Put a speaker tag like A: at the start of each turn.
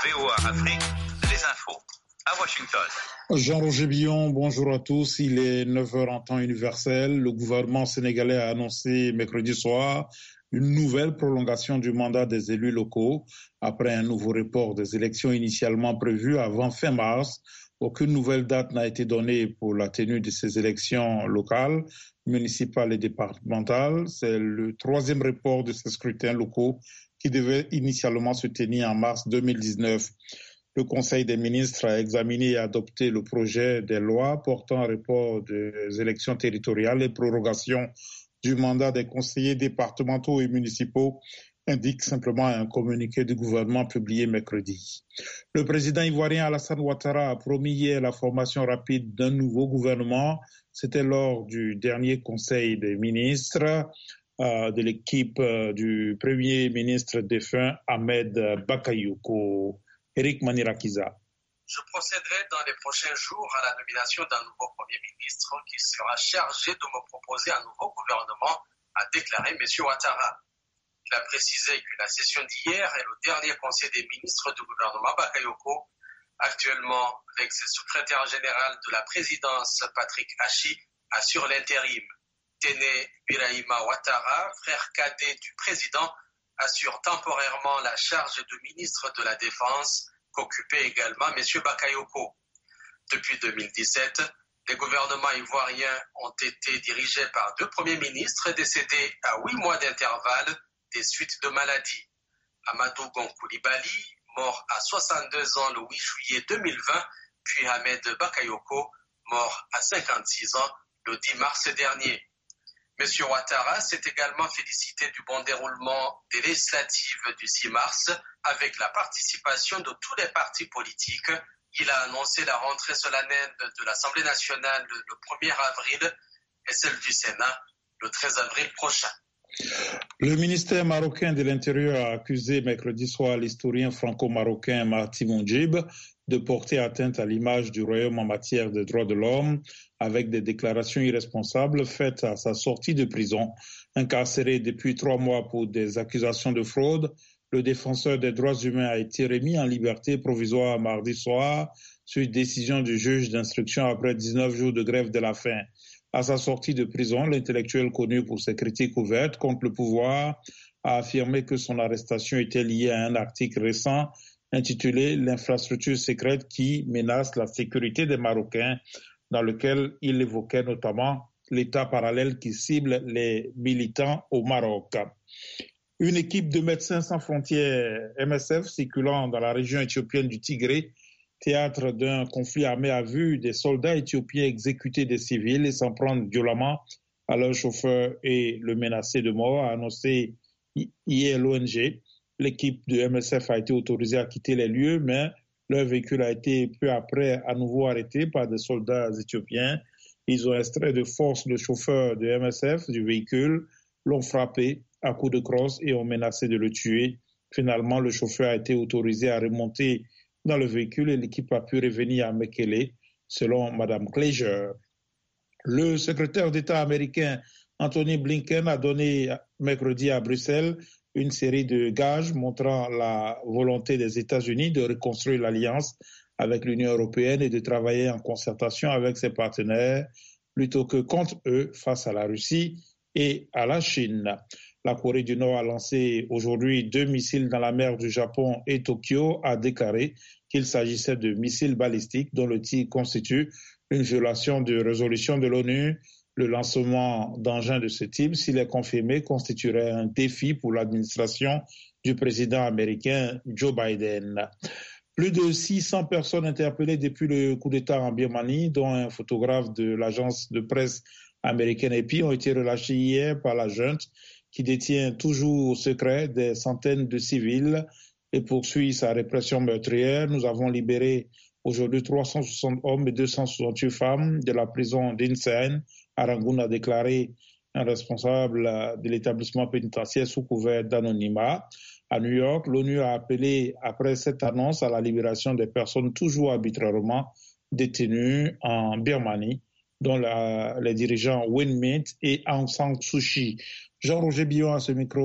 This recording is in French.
A: VOA Afrique, les infos à Washington.
B: Jean-Roger Billon, bonjour à tous. Il est 9h en temps universel. Le gouvernement sénégalais a annoncé mercredi soir une nouvelle prolongation du mandat des élus locaux après un nouveau report des élections initialement prévues avant fin mars. Aucune nouvelle date n'a été donnée pour la tenue de ces élections locales, municipales et départementales. C'est le troisième report de ces scrutins locaux qui devait initialement se tenir en mars 2019. Le Conseil des ministres a examiné et adopté le projet de loi portant report des élections territoriales et prorogation du mandat des conseillers départementaux et municipaux, indique simplement un communiqué du gouvernement publié mercredi. Le président ivoirien Alassane Ouattara a promis hier la formation rapide d'un nouveau gouvernement. C'était lors du dernier Conseil des ministres de l'équipe du premier ministre défunt Ahmed Bakayoko. Eric Manirakiza.
C: Je procéderai dans les prochains jours à la nomination d'un nouveau Premier ministre qui sera chargé de me proposer un nouveau gouvernement, a déclaré M. Ouattara. Il a précisé que la session d'hier est le dernier Conseil des ministres du gouvernement Bakayoko. Actuellement, l'ex-secrétaire général de la présidence, Patrick Hachi, assure l'intérim. Téné Birahima Ouattara, frère cadet du président, assure temporairement la charge de ministre de la Défense qu'occupait également M. Bakayoko. Depuis 2017, les gouvernements ivoiriens ont été dirigés par deux premiers ministres décédés à 8 mois d'intervalle des suites de maladies. Amadou Gon Coulibaly, mort à 62 ans le 8 juillet 2020, puis Ahmed Bakayoko, mort à 56 ans le 10 mars dernier. M. Ouattara s'est également félicité du bon déroulement des législatives du 6 mars avec la participation de tous les partis politiques. Il a annoncé la rentrée solennelle de l'Assemblée nationale le 1er avril et celle du Sénat le 13 avril prochain.
B: Le ministère marocain de l'Intérieur a accusé mercredi soir l'historien franco-marocain Marti Moundjib de porter atteinte à l'image du royaume en matière de droits de l'homme avec des déclarations irresponsables faites à sa sortie de prison. Incarcéré depuis 3 mois pour des accusations de fraude, le défenseur des droits humains a été remis en liberté provisoire mardi soir sur décision du juge d'instruction après 19 jours de grève de la faim. À sa sortie de prison, l'intellectuel connu pour ses critiques ouvertes contre le pouvoir a affirmé que son arrestation était liée à un article récent intitulé « L'infrastructure secrète qui menace la sécurité des Marocains », dans lequel il évoquait notamment l'État parallèle qui cible les militants au Maroc. Une équipe de Médecins sans frontières, MSF, circulant dans la région éthiopienne du Tigré, théâtre d'un conflit armé, a vu des soldats éthiopiens exécuter des civils et s'en prendre violemment à leur chauffeur et le menacer de mort, a annoncé hier l'ONG. L'équipe de MSF a été autorisée à quitter les lieux, mais leur véhicule a été peu après à nouveau arrêté par des soldats éthiopiens. Ils ont extrait de force le chauffeur de MSF du véhicule, l'ont frappé à coups de crosse et ont menacé de le tuer. Finalement, le chauffeur a été autorisé à remonter dans le véhicule et l'équipe a pu revenir à Mekele, selon Mme Kleijer. Le secrétaire d'État américain Anthony Blinken a donné mercredi à Bruxelles une série de gages montrant la volonté des États-Unis de reconstruire l'alliance avec l'Union européenne et de travailler en concertation avec ses partenaires plutôt que contre eux face à la Russie et à la Chine. La Corée du Nord a lancé aujourd'hui 2 missiles dans la mer du Japon et Tokyo a déclaré qu'il s'agissait de missiles balistiques dont le tir constitue une violation de résolution de l'ONU. Le lancement d'engins de ce type, s'il est confirmé, constituerait un défi pour l'administration du président américain Joe Biden. Plus de 600 personnes interpellées depuis le coup d'État en Birmanie, dont un photographe de l'agence de presse américaine AP, ont été relâchées hier par la junte qui détient toujours au secret des centaines de civils et poursuit sa répression meurtrière. Nous avons libéré aujourd'hui 360 hommes et 268 femmes de la prison d'Insein. À Rangoon, a déclaré un responsable de l'établissement pénitentiaire sous couvert d'anonymat. À New York, l'ONU a appelé, après cette annonce, à la libération des personnes toujours arbitrairement détenues en Birmanie, dont les dirigeants Win Myint et Aung San Suu Kyi. Jean-Roger Billon à ce micro.